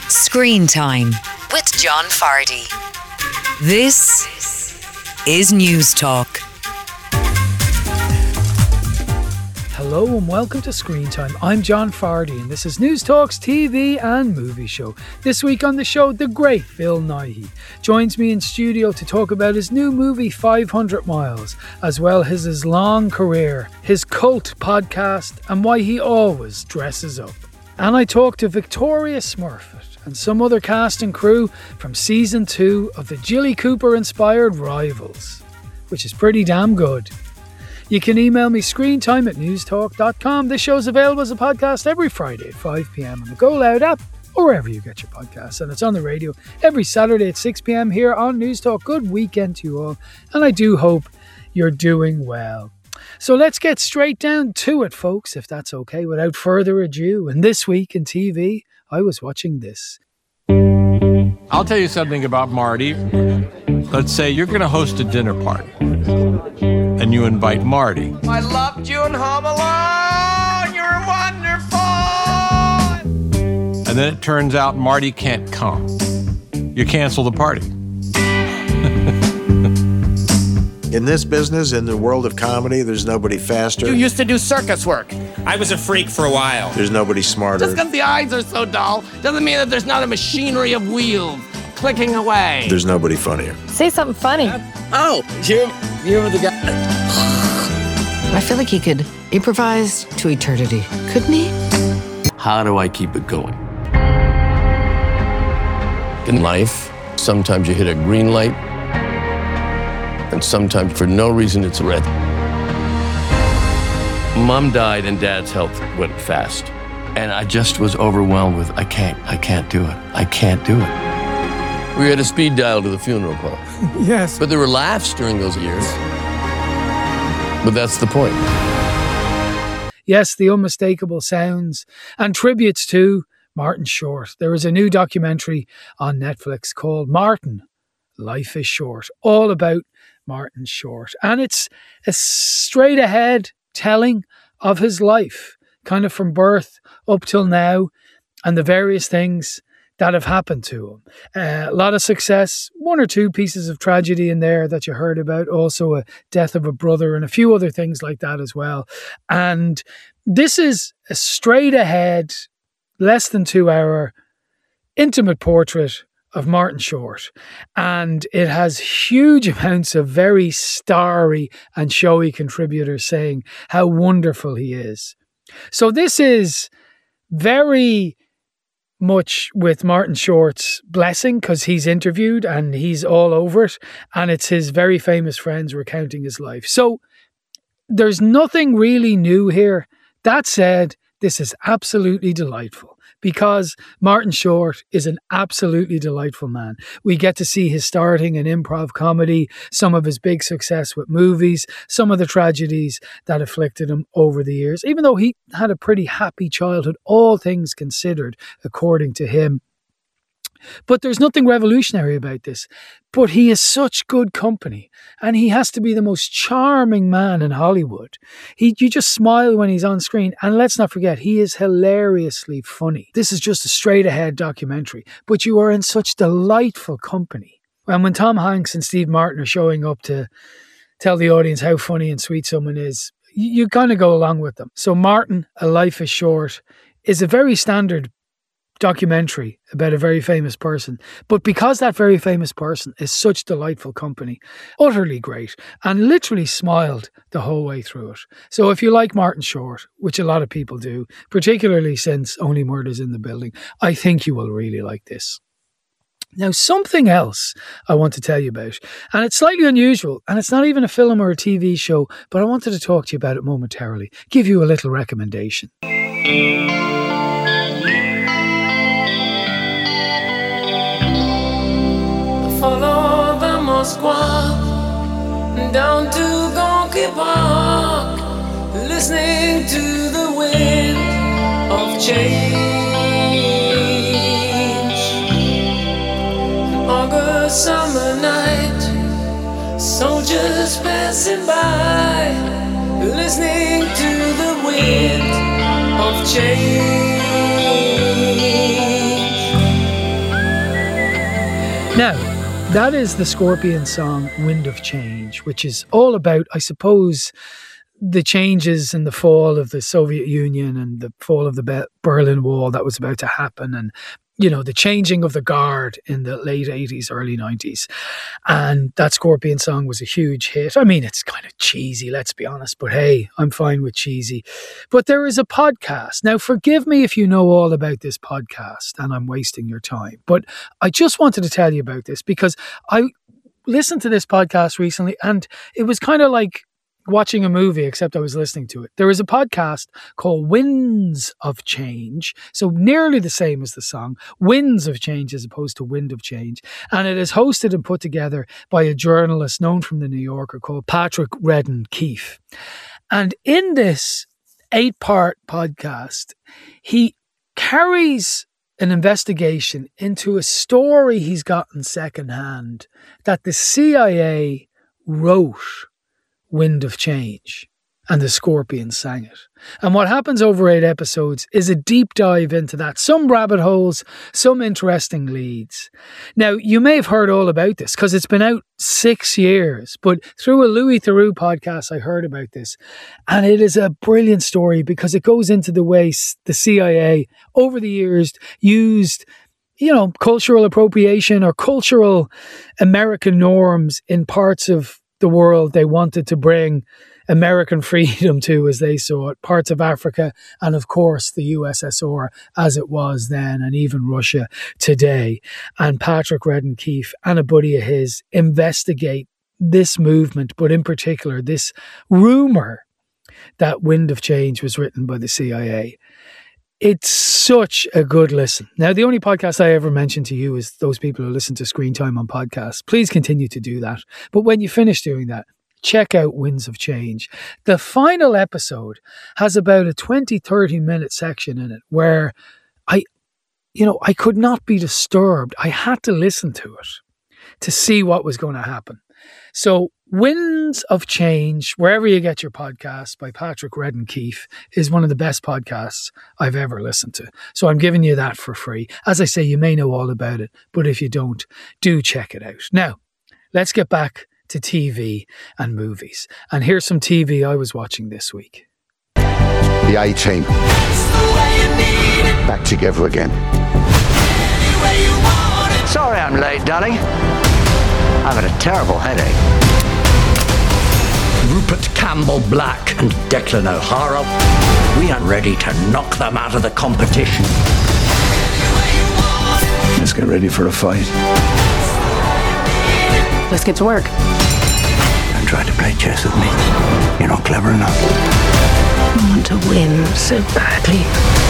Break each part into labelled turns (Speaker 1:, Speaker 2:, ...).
Speaker 1: Screen Time with John Fardy. This is News Talk.
Speaker 2: Hello and welcome to Screen Time. I'm John Fardy and this is News Talk's TV and movie show. This week on the show, the great Bill Nighy joins me in studio to talk about his new movie 500 Miles, as well as his long career, his cult podcast, and why he always dresses up. And I talk to Victoria Smurfett and some other cast and crew from season 2 of the Jilly Cooper inspired Rivals, which is pretty damn good. You can email me screentime@newstalk.com. This show's available as a podcast every Friday at 5 p.m. on the Go Loud app or wherever you get your podcasts. And it's on the radio every Saturday at 6 p.m. here on News Talk. Good weekend to you all. And I do hope you're doing well. So let's get straight down to it, folks, if that's okay, without further ado. And this week in TV, I was watching this.
Speaker 3: I'll tell you something about Marty. Let's say you're going to host a dinner party. And you invite Marty.
Speaker 4: I loved you in Home Alone. You're wonderful.
Speaker 3: And then it turns out Marty can't come. You cancel the party.
Speaker 5: In this business, in the world of comedy, there's nobody faster.
Speaker 4: You used to do circus work.
Speaker 6: I was a freak for a while.
Speaker 5: There's nobody smarter.
Speaker 4: Just because the eyes are so dull doesn't mean that there's not a machinery of wheels clicking away.
Speaker 5: There's nobody funnier.
Speaker 7: Say something funny.
Speaker 4: Oh, you were the guy.
Speaker 8: I feel like he could improvise to eternity, couldn't he?
Speaker 9: How do I keep it going? In life, sometimes you hit a green light, and sometimes for no reason it's red. Mom died and Dad's health went fast. And I just was overwhelmed with, I can't do it. I can't do it. We had a speed dial to the funeral parlor.
Speaker 2: Yes.
Speaker 9: But there were laughs during those years. But that's the point.
Speaker 2: Yes, the unmistakable sounds and tributes to Martin Short. There is a new documentary on Netflix called Martin, Life is Short, all about Martin Short. And it's a straight ahead telling of his life, kind of from birth up till now, and the various things that have happened to him. A lot of success, one or two pieces of tragedy in there that you heard about, also a death of a brother and a few other things like that as well. And this is a straight ahead, less than 2 hour, intimate portrait of Martin Short. And it has huge amounts of very starry and showy contributors saying how wonderful he is. So this is very much with Martin Short's blessing, because he's interviewed and he's all over it, and it's his very famous friends recounting his life. So there's nothing really new here. That said, this is absolutely delightful, because Martin Short is an absolutely delightful man. We get to see his starting in improv comedy, some of his big success with movies, some of the tragedies that afflicted him over the years, even though he had a pretty happy childhood, all things considered, according to him. But there's nothing revolutionary about this. But he is such good company, and he has to be the most charming man in Hollywood. You just smile when he's on screen, and let's not forget, he is hilariously funny. This is just a straight-ahead documentary, but you are in such delightful company. And when Tom Hanks and Steve Martin are showing up to tell the audience how funny and sweet someone is, you kind of go along with them. So Martin, A Life is Short, is a very standard documentary about a very famous person, but because that very famous person is such delightful company, utterly great, and literally smiled the whole way through it. So if you like Martin Short, which a lot of people do, particularly since Only Murders in the Building, I think you will really like this. Now, something else I want to tell you about, and it's slightly unusual, and it's not even a film or a TV show, but I wanted to talk to you about it momentarily, give you a little recommendation.
Speaker 10: Follow the Moskva down to Gonky Park, listening to the wind of change. An August summer night, soldiers passing by, listening to the wind of change.
Speaker 2: Now, that is the Scorpion song Wind of Change, which is all about, I suppose, the changes in the fall of the Soviet Union and the fall of the Berlin Wall that was about to happen, and the changing of the guard in the late 80s, early 90s. And that Scorpion song was a huge hit. I mean, it's kind of cheesy, let's be honest, but hey, I'm fine with cheesy. But there is a podcast. Now, forgive me if you know all about this podcast and I'm wasting your time, but I just wanted to tell you about this because I listened to this podcast recently and it was kind of like watching a movie, except I was listening to it. There is a podcast called Winds of Change, so nearly the same as the song, Winds of Change as opposed to Wind of Change, and it is hosted and put together by a journalist known from the New Yorker called Patrick Redden Keefe. And in this 8-part podcast, he carries an investigation into a story he's gotten secondhand that the CIA wrote Wind of Change, and the Scorpions sang it. And what happens over 8 episodes is a deep dive into that. Some rabbit holes, some interesting leads. Now, you may have heard all about this because it's been out 6 years, but through a Louis Theroux podcast, I heard about this. And it is a brilliant story because it goes into the way the CIA over the years used cultural appropriation or cultural American norms in parts of the world they wanted to bring American freedom to, as they saw it, parts of Africa and of course the USSR as it was then, and even Russia today. And Patrick Redden Keefe and a buddy of his investigate this movement, but in particular this rumour that Wind of Change was written by the CIA. It's such a good listen. Now, the only podcast I ever mention to you is those people who listen to Screen Time on podcasts. Please continue to do that. But when you finish doing that, check out Winds of Change. The final episode has about a 20-30 minute section in it where I could not be disturbed. I had to listen to it to see what was going to happen. So Winds of Change, wherever you get your podcast, by Patrick Redden Keefe, is one of the best podcasts I've ever listened to. So I'm giving you that for free. As I say, you may know all about it, but if you don't, do check it out. Now, let's get back to TV and movies. And here's some TV I was watching this week.
Speaker 7: The A-Team. Back together again.
Speaker 11: Sorry I'm late, darling. I've had a terrible headache. Rupert Campbell Black and Declan O'Hara. We are ready to knock them out of the competition.
Speaker 7: Let's get ready for a fight.
Speaker 8: Let's get to work.
Speaker 11: Don't try to play chess with me. You're not clever enough.
Speaker 12: I want to win so badly.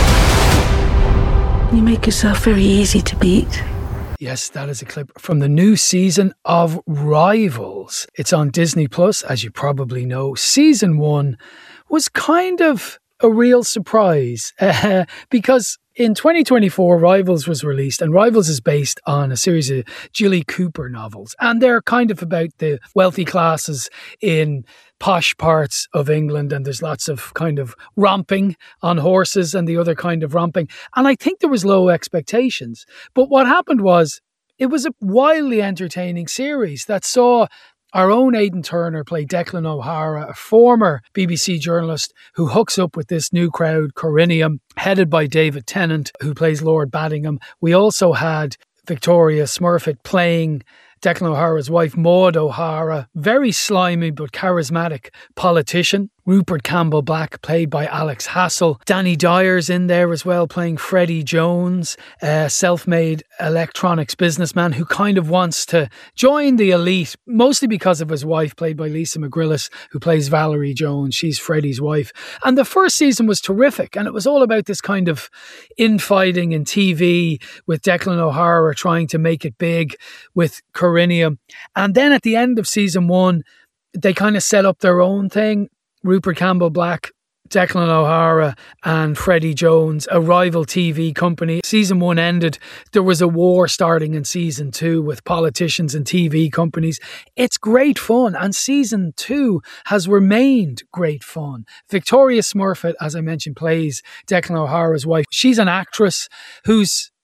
Speaker 12: You make yourself very easy to beat.
Speaker 2: Yes, that is a clip from the new season of Rivals. It's on Disney Plus, as you probably know. Season 1 was kind of a real surprise because in 2024, Rivals was released, and Rivals is based on a series of Jilly Cooper novels. And they're kind of about the wealthy classes in posh parts of England, and there's lots of kind of romping on horses and the other kind of romping. And I think there was low expectations. But what happened was it was a wildly entertaining series that saw our own Aidan Turner play Declan O'Hara, a former BBC journalist who hooks up with this new crowd, Corinium, headed by David Tennant, who plays Lord Baddingham. We also had Victoria Smurfit playing Declan O'Hara's wife, Maud O'Hara, very slimy but charismatic politician. Rupert Campbell Black, played by Alex Hassel. Danny Dyer's in there as well, playing Freddie Jones, a self-made electronics businessman who kind of wants to join the elite, mostly because of his wife, played by Lisa McGrillis, who plays Valerie Jones. She's Freddie's wife. And the first season was terrific, and it was all about this kind of infighting in TV with Declan O'Hara trying to make it big with Corinium. And then at the end of season 1, they kind of set up their own thing. Rupert Campbell Black, Declan O'Hara and Freddie Jones, a rival TV company. Season 1 ended. There was a war starting in season 2 with politicians and TV companies. It's great fun, and season 2 has remained great fun. Victoria Smurfit, as I mentioned, plays Declan O'Hara's wife. She's an actress who's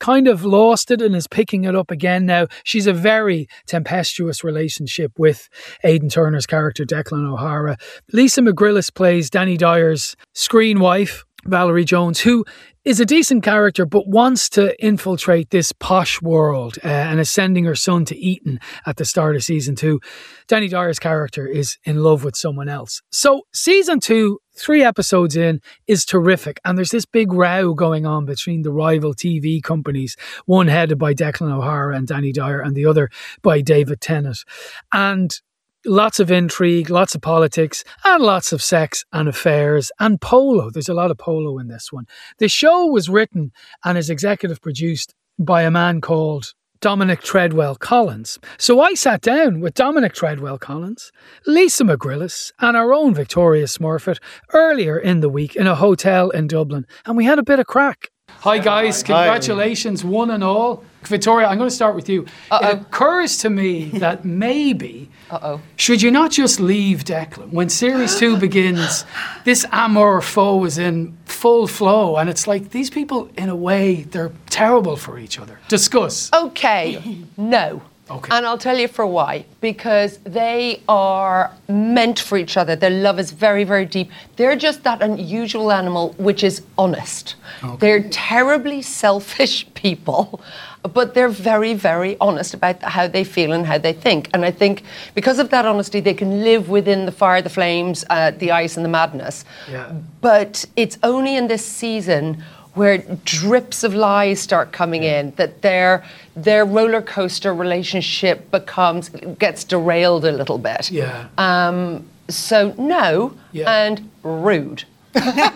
Speaker 2: kind of lost it and is picking it up again now. She's a very tempestuous relationship with Aidan Turner's character, Declan O'Hara. Lisa McGrillis plays Danny Dyer's screen wife, Valerie Jones, who is a decent character but wants to infiltrate this posh world and is sending her son to Eton at the start of season 2. Danny Dyer's character is in love with someone else. So season 2, 3 episodes in, is terrific, and there's this big row going on between the rival TV companies, one headed by Declan O'Hara and Danny Dyer and the other by David Tennant. And lots of intrigue, lots of politics, and lots of sex and affairs and polo. There's a lot of polo in this one. The show was written and is executive produced by a man called Dominic Treadwell Collins. So I sat down with Dominic Treadwell Collins, Lisa McGrillis, and our own Victoria Smurfett earlier in the week in a hotel in Dublin, and we had a bit of crack. Hi guys, congratulations one and all. Victoria, I'm going to start with you. It occurs to me that maybe should you not just leave Declan when series 2 begins? This amour foe is in full flow, and it's like these people, in a way, they're terrible for each other. Discuss.
Speaker 13: Okay, no.
Speaker 2: Okay.
Speaker 13: And I'll tell you for why. Because they are meant for each other. Their love is very, very deep. They're just that unusual animal which is honest. Okay. They're terribly selfish people, but they're very, very honest about how they feel and how they think. And I think because of that honesty, they can live within the fire, the flames, the ice and the madness. Yeah. But it's only in this season where drips of lies start coming in, that their roller coaster relationship gets derailed a little bit. Yeah. So no, and rude.
Speaker 2: Wonderful.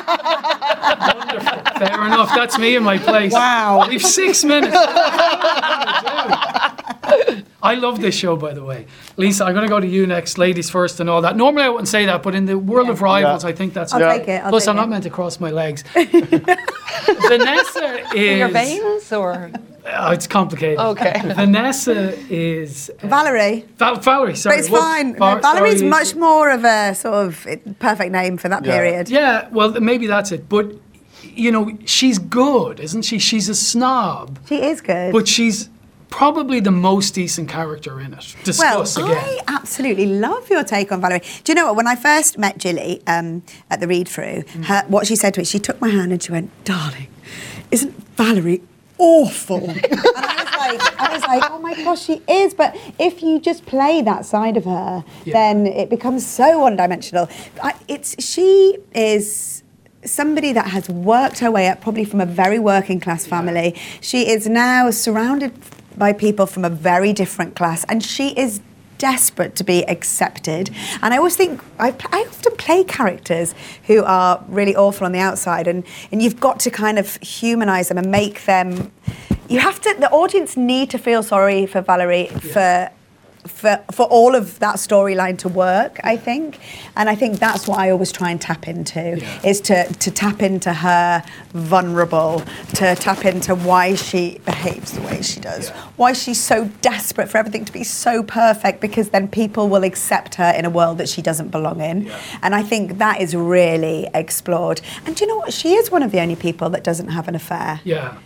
Speaker 2: Fair enough. That's me in my place. Wow. We've 6 minutes. I love this show, by the way. Lisa, I'm going to go to you next, ladies first and all that. Normally I wouldn't say that, but in the world of rivals, I think that's...
Speaker 14: I'll take it.
Speaker 2: Plus, I'm not meant to cross my legs. Vanessa is...
Speaker 13: Your veins, or...?
Speaker 2: It's complicated.
Speaker 13: Okay.
Speaker 2: Vanessa is...
Speaker 14: Valerie.
Speaker 2: Valerie, sorry.
Speaker 14: But it's fine. Valerie's much more of a sort of perfect name for that period.
Speaker 2: Yeah, well, maybe that's it. But, you know, she's good, isn't she? She's a snob.
Speaker 14: She is good.
Speaker 2: But she's probably the most decent character in it. Discuss again.
Speaker 14: I absolutely love your take on Valerie. Do you know what? When I first met Gilly at the read-through, what she said to me, she took my hand and she went, "Darling, isn't Valerie awful?" And I was like, oh my gosh, she is. But if you just play that side of her, then it becomes so one-dimensional. She is somebody that has worked her way up, probably from a very working class family. She is now surrounded by people from a very different class, and she is desperate to be accepted. And I always think, I often play characters who are really awful on the outside, and you've got to kind of humanise them and make them... the audience need to feel sorry for Valerie for all of that storyline to work, I think. And I think that's what I always try and tap into, is to tap into her vulnerable, to tap into why she behaves the way she does, why she's so desperate for everything to be so perfect, because then people will accept her in a world that she doesn't belong in. And I think that is really explored. And do you know what? She is one of the only people that doesn't have an affair.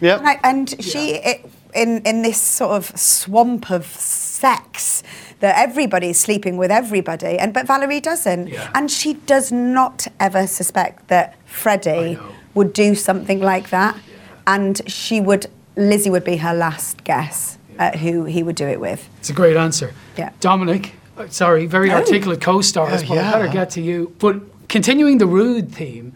Speaker 14: In this sort of swamp of sex, that everybody's sleeping with everybody, but Valerie doesn't. And she does not ever suspect that Freddie would do something like that. And Lizzie would be her last guess at who he would do it with.
Speaker 2: It's a great answer. Yeah. Dominic, sorry, very articulate co-stars, but I better get to you. But continuing the rude theme,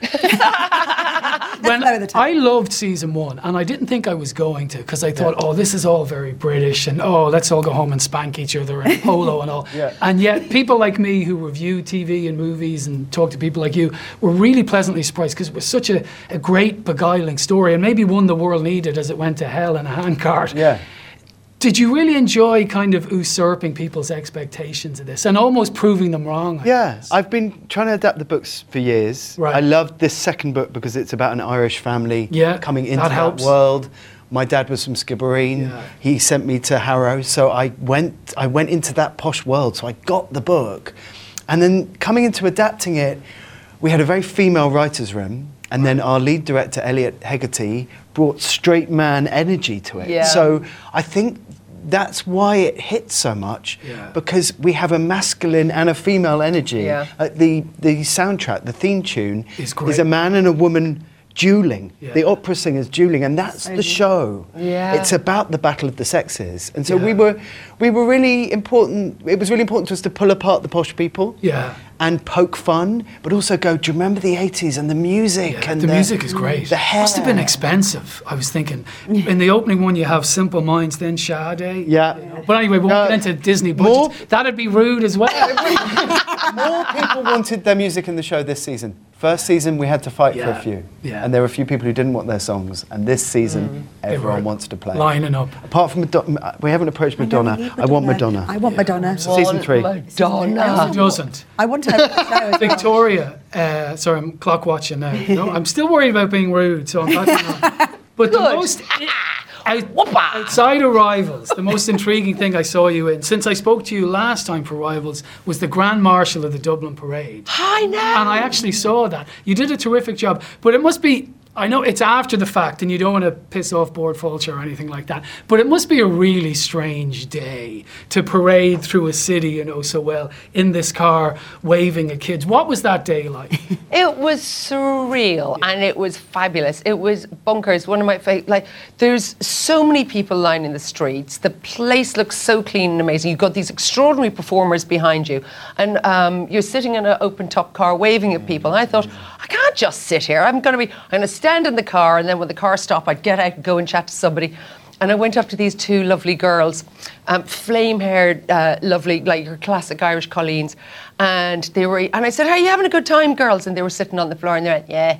Speaker 2: I loved season 1, and I didn't think I was going to, because I thought, this is all very British, and let's all go home and spank each other and polo and all. And yet people like me who review TV and movies and talk to people like you were really pleasantly surprised, because it was such a great, beguiling story, and maybe one the world needed as it went to hell in a handcart. Did you really enjoy kind of usurping people's expectations of this and almost proving them wrong?
Speaker 15: Yes, I've been trying to adapt the books for years. I loved this second book because it's about an Irish family coming into that world. My dad was from Skibbereen. He sent me to Harrow, so I went into that posh world. So I got the book, and then coming into adapting it, we had a very female writer's room. And then our lead director, Elliot Hegarty, brought straight man energy to it.
Speaker 13: Yeah.
Speaker 15: So I think that's why it hits so much, because we have a masculine and a female energy.
Speaker 13: Yeah.
Speaker 15: The soundtrack, the theme tune, is a man and a woman dueling. Yeah. The opera singers dueling, and that's the show.
Speaker 13: Yeah.
Speaker 15: It's about the battle of the sexes. And so we were really important. It was really important to us to pull apart the posh people.
Speaker 2: Yeah.
Speaker 15: And poke fun, but also go, do you remember the 80s and the music?
Speaker 2: Yeah,
Speaker 15: and
Speaker 2: the music is great.
Speaker 15: The hair.
Speaker 2: Must have been expensive, I was thinking. In the opening one, you have Simple Minds, then Sade.
Speaker 15: Yeah.
Speaker 2: You know. But anyway, we won't get into Disney budgets. That'd be rude as well.
Speaker 15: More people wanted their music in the show this season. First season, we had to fight for a few.
Speaker 2: Yeah.
Speaker 15: And there were a few people who didn't want their songs. And this season, everyone wants to play.
Speaker 2: Lining up.
Speaker 15: Apart from Madonna, we haven't approached Madonna. I want Madonna.
Speaker 14: I want Madonna.
Speaker 15: Season 3.
Speaker 13: Madonna.
Speaker 2: Who doesn't?
Speaker 14: I want her to show
Speaker 2: Victoria, sorry, I'm clock watching now. No, I'm still worried about being rude, so I'm not. But the most outside of Rivals, the most intriguing thing I saw you in, since I spoke to you last time for Rivals, was the Grand Marshal of the Dublin Parade.
Speaker 13: I know.
Speaker 2: And I actually saw that. You did a terrific job, but it must be. I know it's after the fact and you don't want to piss off Board Fulcher or anything like that, but it must be a really strange day to parade through a city you know so well in this car waving at kids. What was that day like?
Speaker 13: It was surreal and it was fabulous. It was bonkers. One of my favorite, like, there's so many people lining the streets. The place looks so clean and amazing. You've got these extraordinary performers behind you and you're sitting in an open top car waving at people. And I thought, I can't just sit here. I'm going to stand in the car, and then when the car stopped, I'd get out and go and chat to somebody. And I went up to these two lovely girls, flame-haired, lovely, like your classic Irish Colleens, and I said, "Are you having a good time, girls?" And they were sitting on the floor, and they went, "Yeah."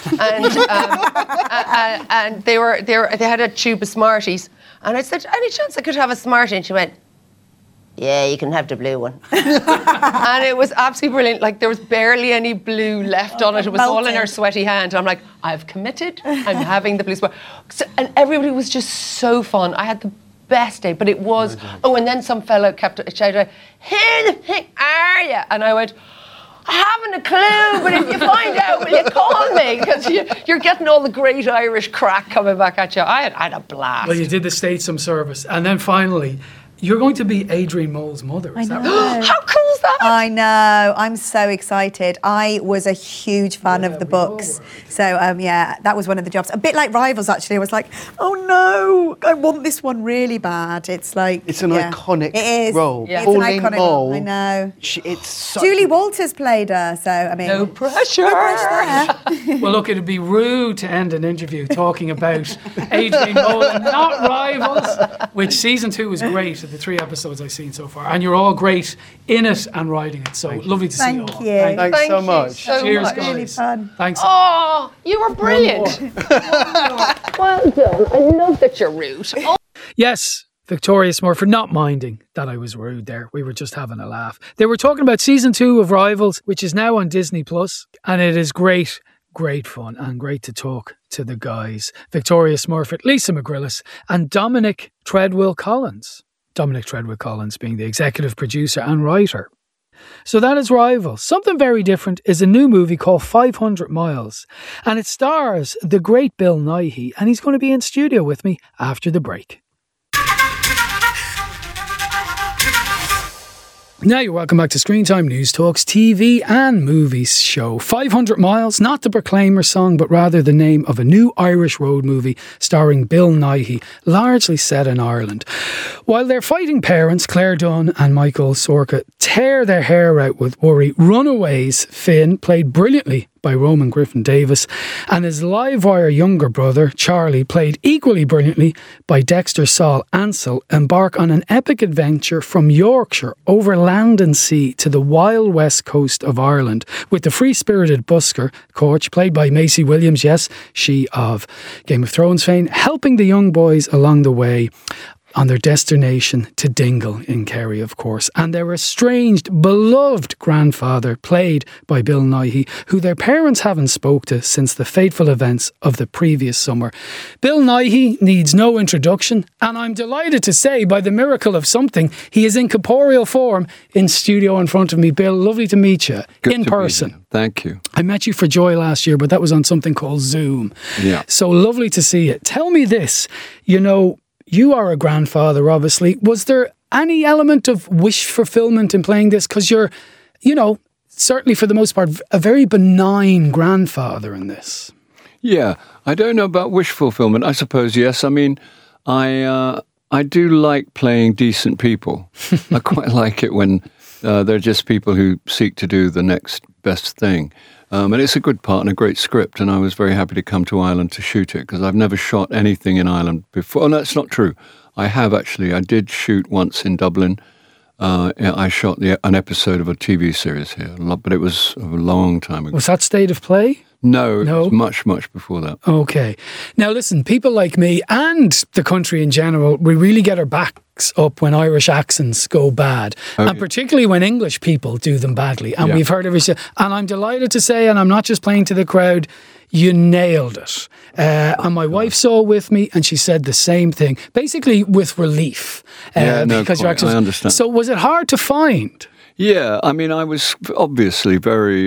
Speaker 13: And they had a tube of Smarties, and I said, "Any chance I could have a Smartie?" And she went, "Yeah, you can have the blue one." And it was absolutely brilliant. Like, there was barely any blue left on it. It was all in her sweaty hand. And I'm like, I've committed. I'm having the blue spot. So, and everybody was just so fun. I had the best day, but it was... Oh, and then some fellow kept shouting, "Who the heck are you?" And I went, "I haven't a clue, but if you find out, will you call me?" Because you're getting all the great Irish crack coming back at you. I had a blast.
Speaker 2: Well, you did the Statesome service. And then finally... You're going to be Adrian Mole's mother.
Speaker 14: I know.
Speaker 13: How cool is that?
Speaker 14: I know. I'm so excited. I was a huge fan of the books. So, that was one of the jobs. A bit like Rivals, actually. I was like, oh, no, I want this one really bad. It's like...
Speaker 15: It's an iconic role.
Speaker 14: Yeah. It's an iconic role. I know. Julie Walters played her, so, I mean...
Speaker 13: No pressure.
Speaker 14: No pressure there.
Speaker 2: Well, look, it'd be rude to end an interview talking about Adrian Mole and not Rivals, which season 2 was great. The 3 episodes I've seen so far, and you're all great in it and writing it. So lovely to see you all.
Speaker 14: Thank you.
Speaker 15: Thanks so much.
Speaker 2: Cheers,
Speaker 14: much.
Speaker 2: guys.
Speaker 14: Really fun.
Speaker 2: Thanks.
Speaker 13: Oh, you were brilliant. Well done. I love that you're rude. Oh.
Speaker 2: Yes, Victoria Smurford, not minding that I was rude there. We were just having a laugh. They were talking about season 2 of Rivals, which is now on Disney Plus, and it is great. Great fun and great to talk to the guys. Victoria Smurford, Lisa McGrillis and Dominic Treadwell Collins. Dominic Treadwell Collins being the executive producer and writer. So that is Rivals. Something very different is a new movie called 500 Miles. And it stars the great Bill Nighy, and he's going to be in studio with me after the break. Now you're welcome back to Screen Time News Talks TV and Movies show. 500 Miles, not the Proclaimer song, but rather the name of a new Irish road movie starring Bill Nighy, largely set in Ireland. While their fighting parents, Claire Dunn and Michael Sorka, tear their hair out with worry, runaways Finn, played brilliantly by Roman Griffin Davis, and his Livewire younger brother, Charlie, played equally brilliantly by Dexter Saul Ansell, embark on an epic adventure from Yorkshire over land and sea to the wild west coast of Ireland, with the free-spirited busker, Corch, played by Maisie Williams, yes, she of Game of Thrones fame, helping the young boys along the way on their destination to Dingle in Kerry, of course, and their estranged, beloved grandfather, played by Bill Nighy, who their parents haven't spoke to since the fateful events of the previous summer. Bill Nighy needs no introduction, and I'm delighted to say, by the miracle of something, he is in corporeal form in studio in front of me. Bill, lovely to meet you in person.
Speaker 16: Thank you.
Speaker 2: I met you for Joy last year, but that was on something called Zoom.
Speaker 16: Yeah.
Speaker 2: So lovely to see you. Tell me this, you are a grandfather, obviously. Was there any element of wish fulfillment in playing this? Because you're, certainly for the most part, a very benign grandfather in this.
Speaker 16: Yeah, I don't know about wish fulfillment. I suppose, yes. I mean, I do like playing decent people. I quite like it when they're just people who seek to do the next best thing. And it's a good part and a great script, and I was very happy to come to Ireland to shoot it, because I've never shot anything in Ireland before. Oh, no, that's not true. I have actually. I did shoot once in Dublin. I shot an episode of a TV series here, but it was a long time ago.
Speaker 2: Was that State of Play?
Speaker 16: No, it was much, much before that.
Speaker 2: Okay. Now listen, people like me and the country in general, we really get our backs up when Irish accents go bad. And particularly when English people do them badly. And we've heard everything. And I'm delighted to say, and I'm not just playing to the crowd, you nailed it. And my wife saw it with me, and she said the same thing, basically with relief. Because your accent,
Speaker 16: I understand.
Speaker 2: So was it hard to find?
Speaker 16: Yeah, I mean, I was obviously very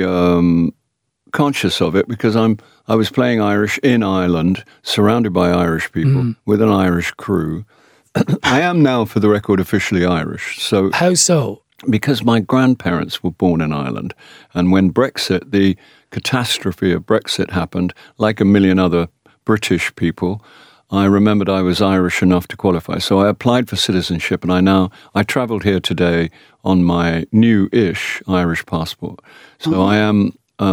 Speaker 16: conscious of it, because I was playing Irish in Ireland, surrounded by Irish people, with an Irish crew. I am now, for the record, officially Irish. So
Speaker 2: how so?
Speaker 16: Because my grandparents were born in Ireland, and when Brexit, the catastrophe of Brexit happened, like a million other British people, I remembered I was Irish enough to qualify. So I applied for citizenship, and I travelled here today on my new-ish Irish passport. So I am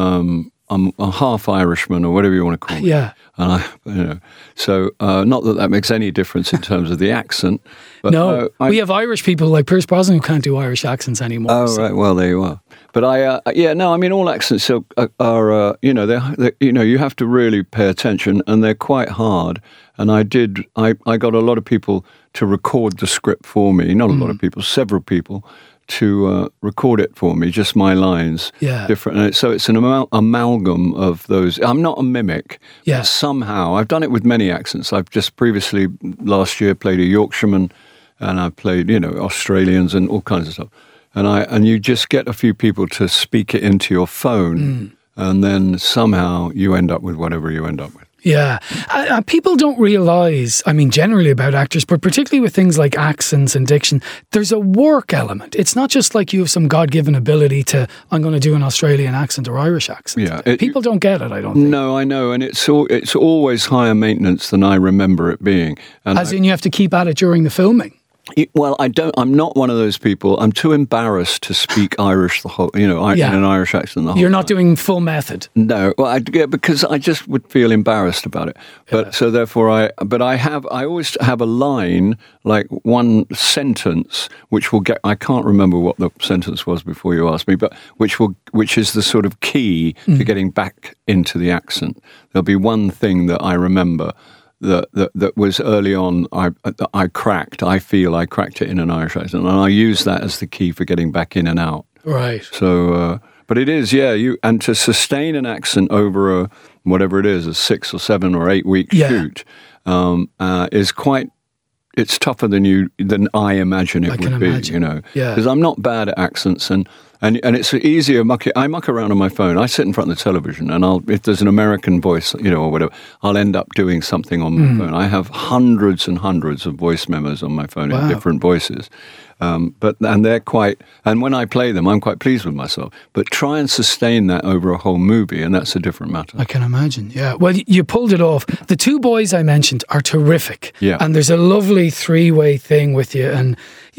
Speaker 16: I'm a half Irishman, or whatever you want to call me.
Speaker 2: Yeah.
Speaker 16: And so not that makes any difference in terms of the accent. But,
Speaker 2: no, we have Irish people like Pierce Brosnan who can't do Irish accents anymore.
Speaker 16: Oh, right. Well, there you are. But I mean, all accents are you have to really pay attention, and they're quite hard. And I got a lot of people to record the script for me. Not a lot of people, several people, to record it for me, just my lines.
Speaker 2: Yeah.
Speaker 16: Different. And so it's an amalgam of those. I'm not a mimic.
Speaker 2: Yeah.
Speaker 16: But somehow, I've done it with many accents. I've just previously, last year, played a Yorkshireman, and I played, Australians and all kinds of stuff. And you just get a few people to speak it into your phone, and then somehow you end up with whatever you end up with.
Speaker 2: Yeah. People don't realise, I mean, generally about actors, but particularly with things like accents and diction, there's a work element. It's not just like you have some God-given ability to, I'm going to do an Australian accent or Irish accent.
Speaker 16: Yeah.
Speaker 2: People don't get it, I don't think.
Speaker 16: No, I know. And it's always higher maintenance than I remember it being. And
Speaker 2: As in you have to keep at it during the filming.
Speaker 16: Well, I'm not one of those people. I'm too embarrassed to speak Irish in an Irish accent the whole
Speaker 2: You're not doing full method.
Speaker 16: No, well, because I just would feel embarrassed about it. But so therefore, I always have a line, like one sentence, which will get. I can't remember what the sentence was before you asked me, but which is the sort of key to getting back into the accent. There'll be one thing that I remember. That was early on, I cracked it in an Irish accent, and I use that as the key for getting back in and out.
Speaker 2: Right.
Speaker 16: So, but it is, and to sustain an accent over whatever it is, a 6 or 7 or 8 week shoot, is quite. It's tougher than I imagine it would be, because I'm not bad at accents, and it's easier. I muck around on my phone. I sit in front of the television, and if there's an American voice, or whatever, I'll end up doing something on my phone. I have hundreds and hundreds of voice memos on my phone in different voices, and they're quite. And when I play them, I'm quite pleased with myself. But try and sustain that over a whole movie, and that's a different matter.
Speaker 2: I can imagine. Yeah. Well, you pulled it off. The 2 boys I mentioned are terrific.
Speaker 16: Yeah.
Speaker 2: And there's a lovely 3-way thing with you, and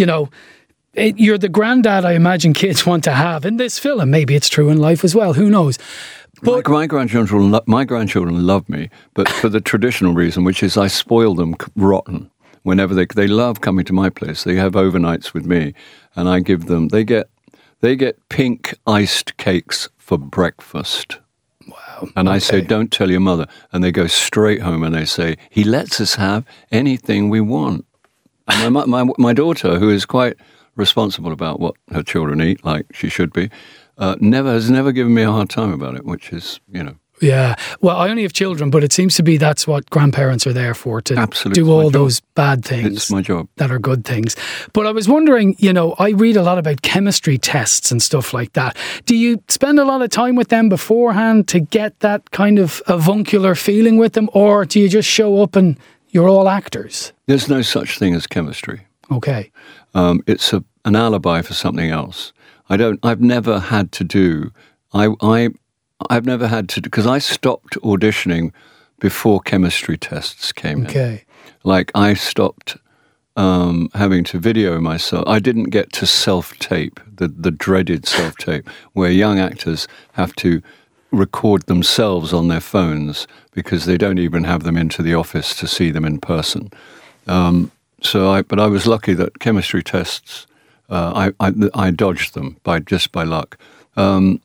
Speaker 2: you're the granddad I imagine kids want to have in this film. Maybe it's true in life as well. Who knows?
Speaker 16: But my grandchildren love me, but for the traditional reason, which is I spoil them rotten. Whenever they love coming to my place, they have overnights with me, and I give them. They get pink iced cakes for breakfast.
Speaker 2: Wow!
Speaker 16: And I say, don't tell your mother, and they go straight home and they say, he lets us have anything we want. And my daughter, who is quite responsible about what her children eat, like she should be, has never given me a hard time about it, which is,
Speaker 2: Yeah. Well, I only have children, but it seems to be that's what grandparents are there for, to do all those bad things.
Speaker 16: It's my job.
Speaker 2: That are good things. But I was wondering, I read a lot about chemistry tests and stuff like that. Do you spend a lot of time with them beforehand to get that kind of avuncular feeling with them, or do you just show up and you're all actors?
Speaker 16: There's no such thing as chemistry.
Speaker 2: Okay.
Speaker 16: It's an alibi for something else. I've never had to do, I've never had to, because I stopped auditioning before chemistry tests came in.
Speaker 2: Okay.
Speaker 16: Like I stopped having to video myself. I didn't get to self-tape, the dreaded self-tape, where young actors have to record themselves on their phones because they don't even have them into the office to see them in person. But I was lucky that chemistry tests, I dodged them just by luck. And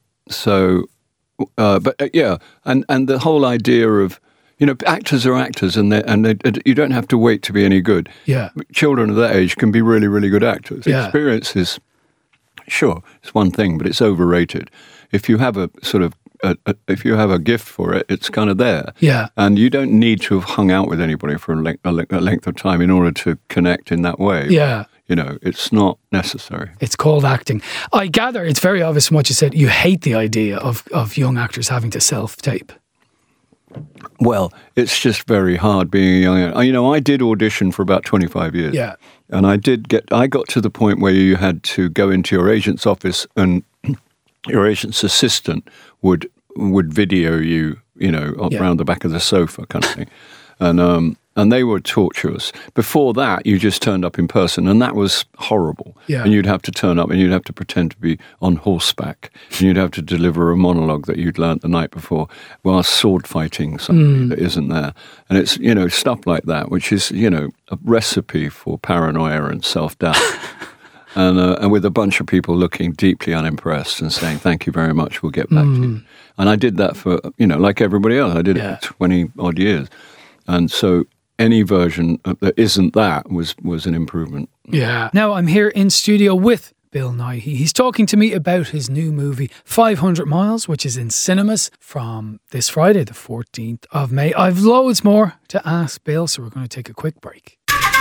Speaker 16: the whole idea of, actors are actors, and you don't have to wait to be any good.
Speaker 2: Yeah,
Speaker 16: children of that age can be really, really good actors.
Speaker 2: Yeah.
Speaker 16: Experience is, sure, it's one thing, but it's overrated. If you have a sort of if you have a gift for it, it's kind of there.
Speaker 2: Yeah.
Speaker 16: And you don't need to have hung out with anybody for a length of time in order to connect in that way.
Speaker 2: Yeah.
Speaker 16: It's not necessary.
Speaker 2: It's called acting. I gather it's very obvious from what you said. You hate the idea of young actors having to self-tape.
Speaker 16: Well, it's just very hard being a young actor. I did audition for about 25 years.
Speaker 2: Yeah.
Speaker 16: And I got to the point where you had to go into your agent's office and your agent's assistant would video you, around the back of the sofa kind of thing. And they were torturous. Before that, you just turned up in person, and that was horrible.
Speaker 2: Yeah.
Speaker 16: And you'd have to turn up, and you'd have to pretend to be on horseback, and you'd have to deliver a monologue that you'd learnt the night before while sword fighting somebody that isn't there. And it's, stuff like that, which is, a recipe for paranoia and self-doubt. And with a bunch of people looking deeply unimpressed and saying, thank you very much, we'll get back to you. And I did that for, like everybody else. I did it for 20-odd years. And so any version that isn't that was an improvement.
Speaker 2: Yeah. Now I'm here in studio with Bill Nighy. He's talking to me about his new movie, 500 Miles, which is in cinemas from this Friday, the 14th of May. I've loads more to ask Bill, so we're going to take a quick break.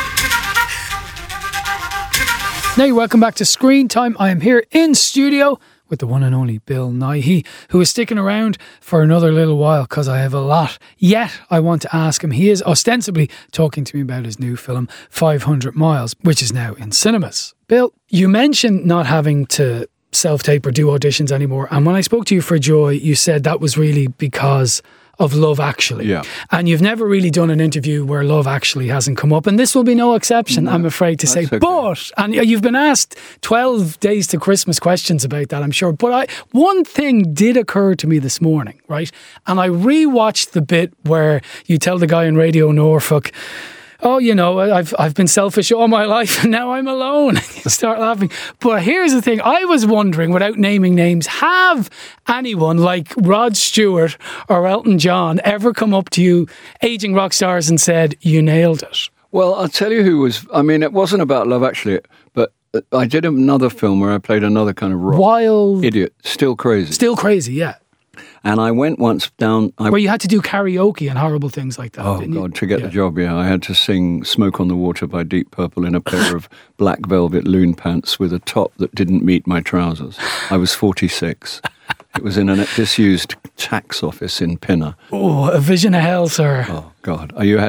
Speaker 2: Now, welcome back to Screen Time. I am here in studio with the one and only Bill Nighy, who is sticking around for another little while because I have a lot yet I want to ask him. He is ostensibly talking to me about his new film, 500 Miles, which is now in cinemas. Bill, you mentioned not having to self-tape or do auditions anymore. And when I spoke to you for Joy, you said that was really because of Love Actually.
Speaker 16: Yeah.
Speaker 2: And you've never really done an interview where Love Actually hasn't come up. And this will be no exception, I'm afraid to say.
Speaker 16: Okay.
Speaker 2: But, and you've been asked 12 days to Christmas questions about that, I'm sure. But one thing did occur to me this morning, right? And I rewatched the bit where you tell the guy in Radio Norfolk, oh, I've been selfish all my life and now I'm alone. You start laughing. But here's the thing. I was wondering, without naming names, have anyone like Rod Stewart or Elton John ever come up to you, aging rock stars, and said, you nailed it?
Speaker 16: Well, I'll tell you who was... it wasn't about Love Actually, but I did another film where I played another kind of rock...
Speaker 2: Wild...
Speaker 16: idiot. Still Crazy.
Speaker 2: Still Crazy, yeah.
Speaker 16: And I went once down...
Speaker 2: Where you had to do karaoke and horrible things like that.
Speaker 16: Oh, God, to get the job, yeah. I had to sing Smoke on the Water by Deep Purple in a pair of black velvet loon pants with a top that didn't meet my trousers. I was 46. It was in a disused tax office in Pinner.
Speaker 2: Oh, a vision of hell, sir.
Speaker 16: Oh, God. You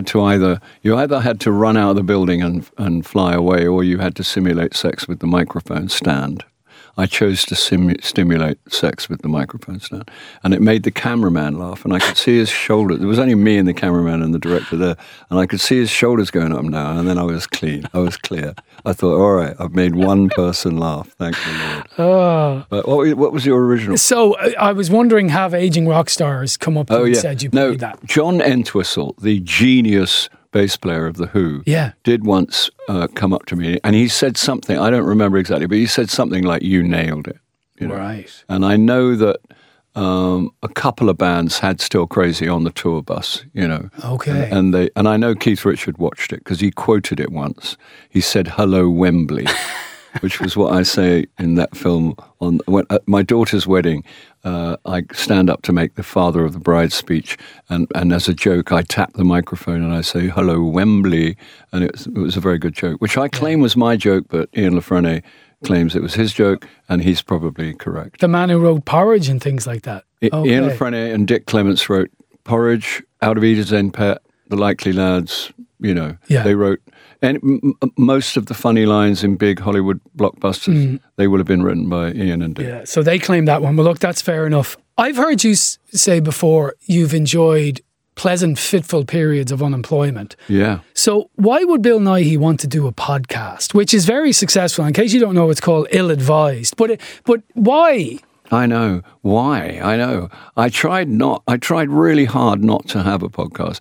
Speaker 16: either had to run out of the building and fly away, or you had to simulate sex with the microphone stand. I chose to stimulate sex with the microphone stand. And it made the cameraman laugh. And I could see his shoulders. There was only me and the cameraman and the director there. And I could see his shoulders going up and down. And then I was clean. I was clear. I thought, all right, I've made one person laugh. Thank the Lord.
Speaker 2: Oh.
Speaker 16: But what was your original?
Speaker 2: So I was wondering, have aging rock stars come up to you and said you played that?
Speaker 16: John Entwistle, the genius bass player of The Who, did once come up to me, and he said something, I don't remember exactly, but he said something like, you nailed it.
Speaker 2: Right.
Speaker 16: And I know that a couple of bands had Still Crazy on the tour bus,
Speaker 2: Okay.
Speaker 16: And I know Keith Richard watched it, because he quoted it once. He said, hello, Wembley. which was what I say in that film. At my daughter's wedding, I stand up to make the father of the bride speech, and as a joke, I tap the microphone and I say, "Hello, Wembley," and it was a very good joke, which I claim was my joke, but Ian La Frenais claims it was his joke, and he's probably correct.
Speaker 2: The man who wrote Porridge and things like that.
Speaker 16: Ian La Frenais and Dick Clements wrote Porridge, Out of Edith's End Pet, The Likely Lads. They wrote. And most of the funny lines in big Hollywood blockbusters, they will have been written by Ian and Dick.
Speaker 2: Yeah, so they claim that one. Well, look, that's fair enough. I've heard you say before you've enjoyed pleasant, fitful periods of unemployment.
Speaker 16: Yeah.
Speaker 2: So why would Bill Nighy want to do a podcast, which is very successful? In case you don't know, it's called Ill Advised. But why?
Speaker 16: I know. Why? I know. I tried really hard not to have a podcast.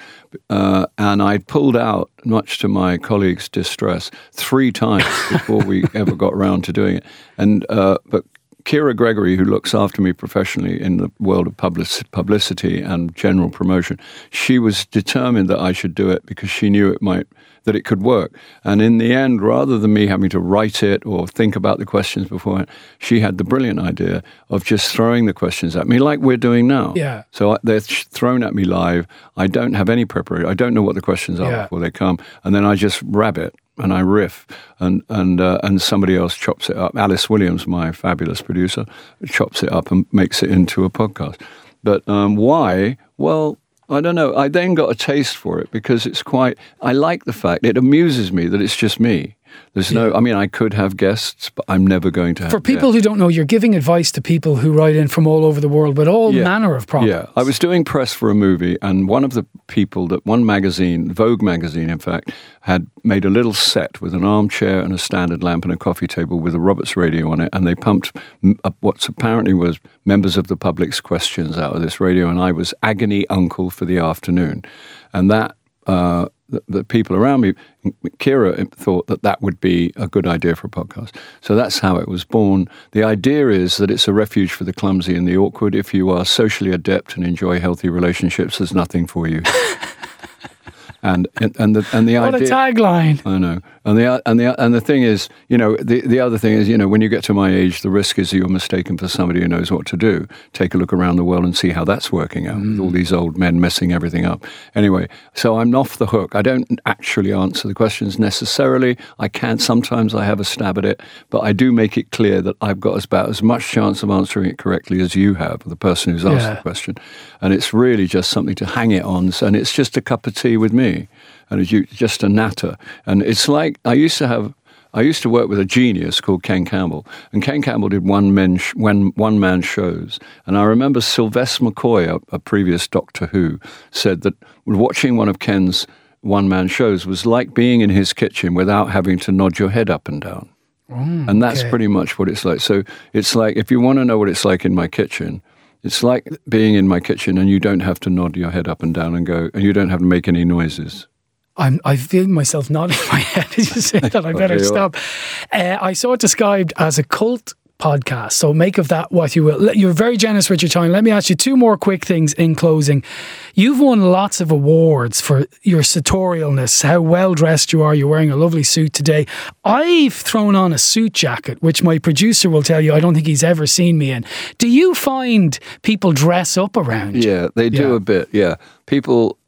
Speaker 16: And I pulled out, much to my colleagues' distress, 3 times before we ever got around to doing it. And but Kira Gregory, who looks after me professionally in the world of publicity and general promotion, she was determined that I should do it because she knew that it could work. And in the end, rather than me having to write it or think about the questions beforehand, she had the brilliant idea of just throwing the questions at me like we're doing now.
Speaker 2: Yeah.
Speaker 16: So they're thrown at me live. I don't have any preparation. I don't know what the questions are before they come. And then I just rabbit and I riff and somebody else chops it up. Alice Williams, my fabulous producer, chops it up and makes it into a podcast. But why? Well, I don't know. I then got a taste for it because I like the fact, it amuses me that it's just me. There's I could have guests, but I'm never going to have
Speaker 2: For people who don't know, you're giving advice to people who write in from all over the world with all manner of problems.
Speaker 16: Yeah, I was doing press for a movie, and one of the people that one magazine, Vogue magazine, in fact, had made a little set with an armchair and a standard lamp and a coffee table with a Roberts radio on it, and they pumped up what apparently was members of the public's questions out of this radio, and I was agony uncle for the afternoon. And that... The people around me, Kira thought that would be a good idea for a podcast. So that's how it was born. The idea is that it's a refuge for the clumsy and the awkward. If you are socially adept and enjoy healthy relationships, there's nothing for you. And the idea.
Speaker 2: What a tagline!
Speaker 16: I know. And the thing is, the other thing is, when you get to my age, the risk is that you're mistaken for somebody who knows what to do. Take a look around the world and see how that's working out with all these old men messing everything up. Anyway, so I'm off the hook. I don't actually answer the questions necessarily. I can sometimes. I have a stab at it, but I do make it clear that I've got about as much chance of answering it correctly as you have, the person who's asked the question. And it's really just something to hang it on, and it's just a cup of tea with me. And it's just a natter. And it's like, I used to work with a genius called Ken Campbell. And Ken Campbell did one-man shows. And I remember Sylvester McCoy, a previous Doctor Who, said that watching one of Ken's one-man shows was like being in his kitchen without having to nod your head up and down. And that's pretty much what it's like. So it's like, if you want to know what it's like in my kitchen, it's like being in my kitchen and you don't have to nod your head up and down and go, and you don't have to make any noises.
Speaker 2: I feel myself nodding my head as you say that. I better stop. I saw it described as a cult podcast, so make of that what you will. You're very generous with your time. Let me ask you 2 more quick things in closing. You've won lots of awards for your sartorialness, how well dressed you are. You're wearing a lovely suit today. I've thrown on a suit jacket, which my producer will tell you I don't think he's ever seen me in. Do you find people dress up around you?
Speaker 16: Yeah, they do a bit, yeah. People,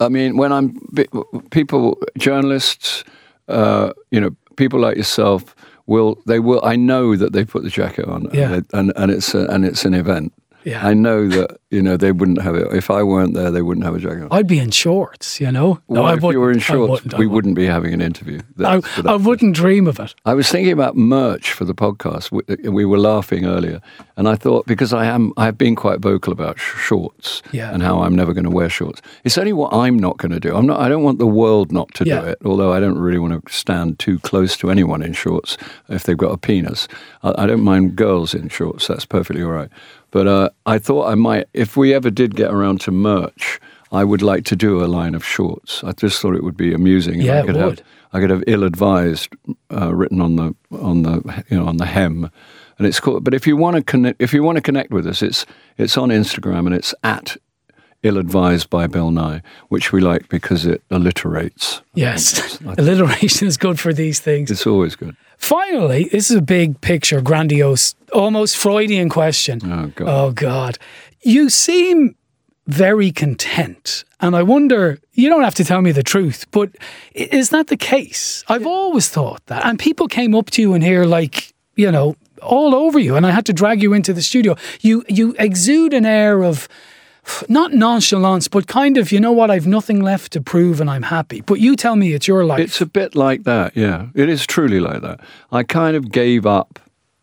Speaker 16: journalists, people like yourself, I know that they put the jacket on, and it's an event.
Speaker 2: Yeah.
Speaker 16: I know that, they wouldn't have it. If I weren't there, they wouldn't have a jacket on.
Speaker 2: I'd be in shorts,
Speaker 16: Well, if you were in shorts, we wouldn't be having an interview.
Speaker 2: I wouldn't dream of it.
Speaker 16: I was thinking about merch for the podcast. We were laughing earlier, and I thought, because I've been quite vocal about shorts and how I'm never going to wear shorts. It's only what I'm not going to do. I don't want the world not to do it, although I don't really want to stand too close to anyone in shorts if they've got a penis. I don't mind girls in shorts. That's perfectly all right. But I thought I might, if we ever did get around to merch, I would like to do a line of shorts. I just thought it would be amusing.
Speaker 2: Yeah,
Speaker 16: I could have ill-advised written on the hem, and it's called. But if you want to connect with us, it's on Instagram and it's at Ill-Advised by Bill Nye, which we like because it alliterates.
Speaker 2: Yes, alliteration is good for these things.
Speaker 16: It's always good.
Speaker 2: Finally, this is a big picture, grandiose, almost Freudian question.
Speaker 16: Oh, God.
Speaker 2: Oh, God. You seem very content. And I wonder, you don't have to tell me the truth, but is that the case? I've always thought that. And people came up to you in here like, you know, all over you, and I had to drag you into the studio. You exude an air of, not nonchalance, but kind of, you know what, I've nothing left to prove and I'm happy. But you tell me it's your life.
Speaker 16: It's a bit like that, yeah. It is truly like that. I kind of gave up.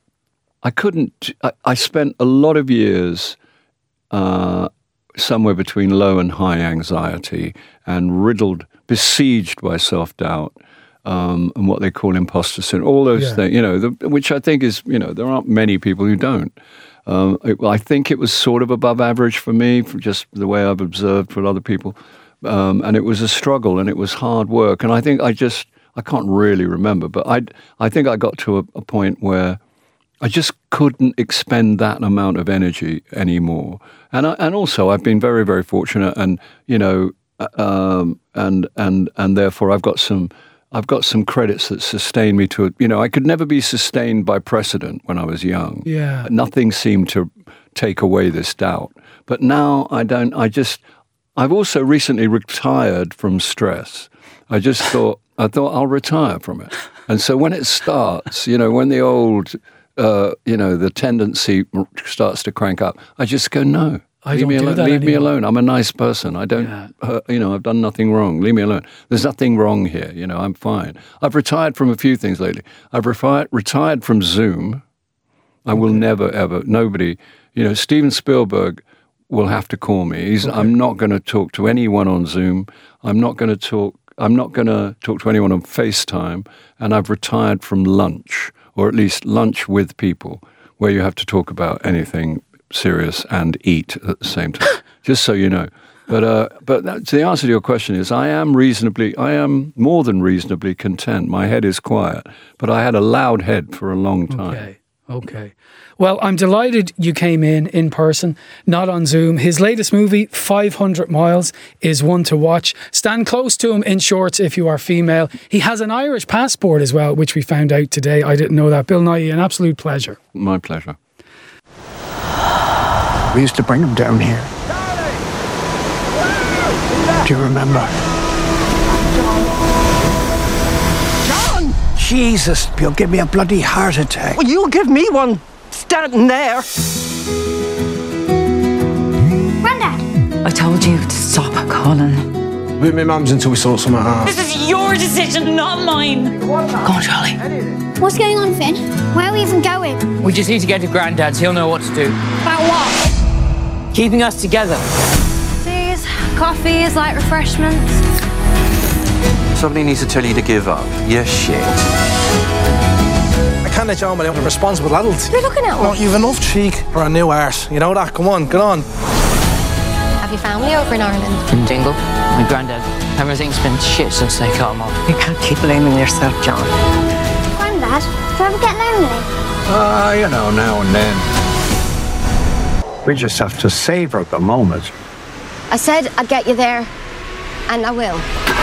Speaker 16: I spent a lot of years somewhere between low and high anxiety and besieged by self-doubt. And what they call imposter syndrome, all those things, you know, which I think is, you know, there aren't many people who don't. I think it was sort of above average for me, from just the way I've observed with other people. And it was a struggle and it was hard work. And I think I can't really remember, but I think I got to a point where I just couldn't expend that amount of energy anymore. And also I've been very, very fortunate, and, you know, and therefore I've got some credits that sustain me to, you know, I could never be sustained by precedent when I was young.
Speaker 2: Yeah.
Speaker 16: Nothing seemed to take away this doubt. But now I've also recently retired from stress. I thought I'll retire from it. And so when it starts, you know, when the old, you know, the tendency starts to crank up, I just go, no. Leave me alone. I'm a nice person. I don't, you know, I've done nothing wrong. Leave me alone. There's nothing wrong here. You know, I'm fine. I've retired from a few things lately. I've retired from Zoom. I will never, ever, nobody, you know, Steven Spielberg will have to call me. I'm not going to talk to anyone on Zoom. I'm not going to talk to anyone on FaceTime. And I've retired from lunch, or at least lunch with people, where you have to talk about anything serious and eat at the same time, just so you know. But the answer to your question is I am more than reasonably content. My head is quiet, but I had a loud head for a long time.
Speaker 2: Okay. Well, I'm delighted you came in person, not on Zoom. His latest movie, 500 Miles, is one to watch. Stand close to him in shorts if you are female. He has an Irish passport as well, which we found out today. I didn't know that. Bill Nighy, an absolute pleasure.
Speaker 16: My pleasure.
Speaker 17: We used to bring him down here. Do you remember?
Speaker 11: John!
Speaker 17: Jesus, you'll give me a bloody heart attack.
Speaker 11: Well, you'll give me one standing there.
Speaker 18: Grandad! I told you to stop calling.
Speaker 19: With my mum's until we sort something out.
Speaker 18: This is your decision, not mine. Go on, Charlie.
Speaker 20: What's going on, Finn? Where are we even going?
Speaker 21: We just need to get to Grandad's. He'll know what to do.
Speaker 20: About what?
Speaker 21: Keeping us together.
Speaker 20: Teas, coffees, light refreshments.
Speaker 22: Somebody needs to tell you to give up. Yes, shit.
Speaker 19: I can't let you on without a responsible adult.
Speaker 20: You're looking at one.
Speaker 19: You've enough cheek for a new arse. You know that? Come on, get on.
Speaker 20: Have your family over in Ireland?
Speaker 21: In Dingle. My granddad. Everything's been shit since they cut him off.
Speaker 11: You can't keep blaming yourself, John.
Speaker 20: Grandad, do you ever get lonely?
Speaker 17: You know, now and then. We just have to savor the moment.
Speaker 20: I said I'd get you there, and I will.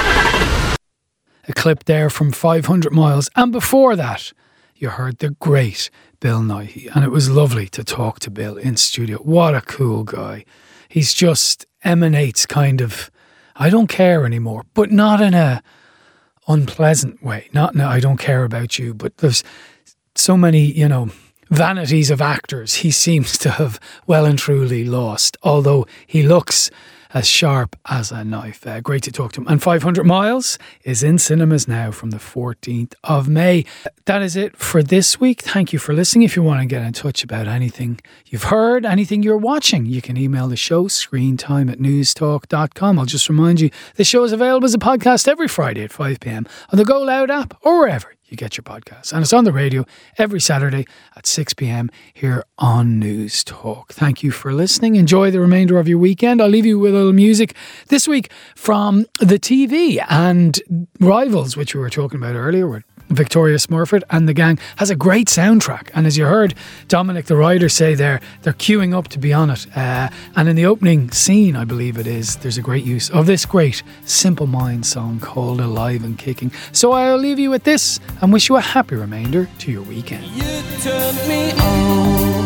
Speaker 2: A clip there from 500 Miles. And before that, you heard the great Bill Nighy. And it was lovely to talk to Bill in studio. What a cool guy. He's just emanates kind of, I don't care anymore, but not in a unpleasant way. Not in a, I don't care about you, but there's so many, you know, vanities of actors he seems to have well and truly lost, although he looks as sharp as a knife. Great to talk to him. And 500 Miles is in cinemas now from the 14th of May. That is it for this week. Thank you for listening. If you want to get in touch about anything you've heard, anything you're watching, you can email the show, screentime@newstalk.com. I'll just remind you, the show is available as a podcast every Friday at 5 p.m. on the Go Loud app or wherever you get your podcasts. And it's on the radio every Saturday at 6 p.m. here on News Talk. Thank you for listening. Enjoy the remainder of your weekend. I'll leave you with a little music this week from the TV and Rivals, which we were talking about earlier with Victoria Smurford and the gang, has a great soundtrack. And as you heard Dominic, the writer, say there, they're queuing up to be on it. And in the opening scene, I believe it is, there's a great use of this great Simple Minds song called Alive and Kicking. So I'll leave you with this and wish you a happy remainder to your weekend.
Speaker 10: You turned me on.